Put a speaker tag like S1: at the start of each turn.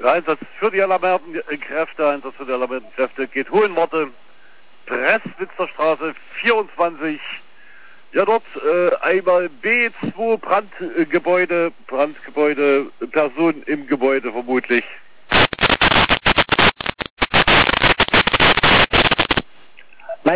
S1: Der Einsatz für die alarmierten Kräfte geht Hohenwarte, Presswitzer Straße 24. Ja, dort einmal B2 Brandgebäude, Person im Gebäude vermutlich.